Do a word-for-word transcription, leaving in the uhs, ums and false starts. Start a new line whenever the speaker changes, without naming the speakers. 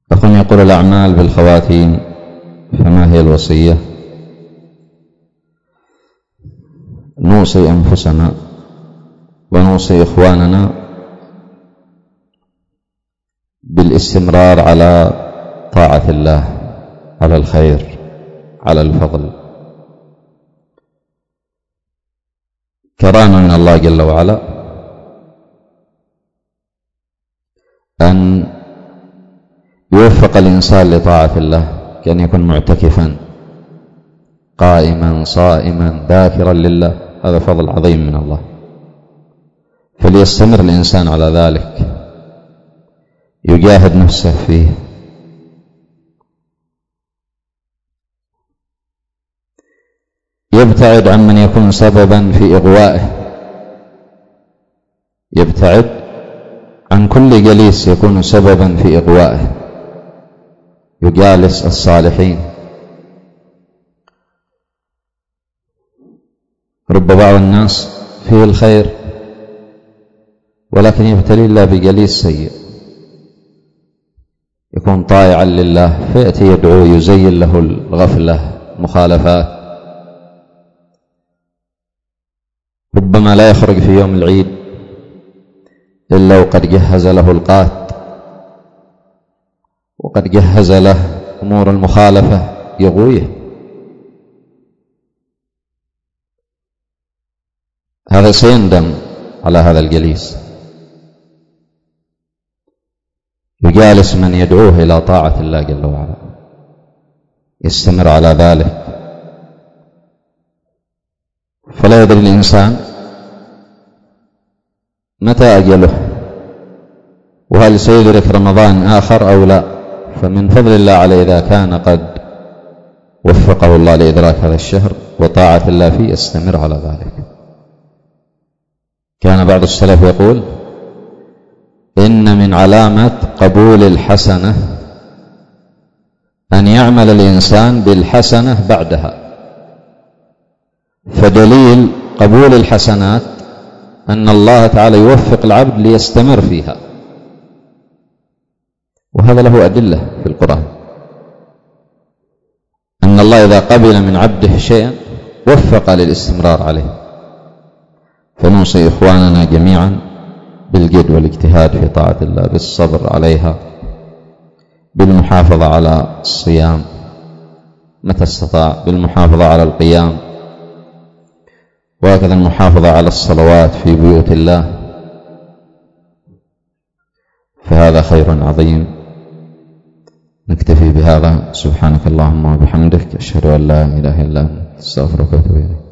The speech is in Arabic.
أخ يقول: الأعمال بالخواتيم، فما هي الوصية؟ نوصي أنفسنا ونوصي إخواننا بالاستمرار على طاعة الله، على الخير، على الفضل، كرامة من الله جل وعلا أن يوفق الإنسان لطاعة الله، كأن يكون معتكفا قائما صائما ذاكرا لله، هذا فضل عظيم من الله، فليستمر الإنسان على ذلك، يجاهد نفسه فيه. يبتعد عن من يكون سببا في إغوائه، يبتعد عن كل جليس يكون سببا في إغوائه، يجالس الصالحين. رب بعض الناس فيه الخير ولكن يبتلي الله بجليس سيء، يكون طائعا لله فيأتي يدعو يزين له الغفلة، مخالفات، ربما لا يخرج في يوم العيد إلا وقد جهز له القات، وقد جهز له أمور المخالفة يغويه. هذا سيندم على هذا الجليس. يجالس من يدعوه إلى طاعة الله جل وعلا، يستمر على ذلك، فلا يدري الإنسان متى أجله، وهل سيدرك رمضان آخر أو لا. فمن فضل الله عليه إذا كان قد وفقه الله لإدراك هذا الشهر وطاعة الله فيه يستمر على ذلك. كان بعض السلف يقول: إن من علامة قبول الحسنة أن يعمل الإنسان بالحسنة بعدها، فدليل قبول الحسنات أن الله تعالى يوفق العبد ليستمر فيها، وهذا له أدلة في القرآن، أن الله إذا قبل من عبده شيئا وفق للاستمرار عليه. فنوصي إخواننا جميعا بالجد والاجتهاد في طاعة الله، بالصبر عليها، بالمحافظة على الصيام متى استطاع، بالمحافظة على القيام، وهكذا المحافظة على الصلوات في بيوت الله، فهذا خير عظيم. نكتفي بهذا. سبحانك اللهم وبحمدك، أشهد أن لا إله إلا أنت، أستغفرك وأتوب إليك.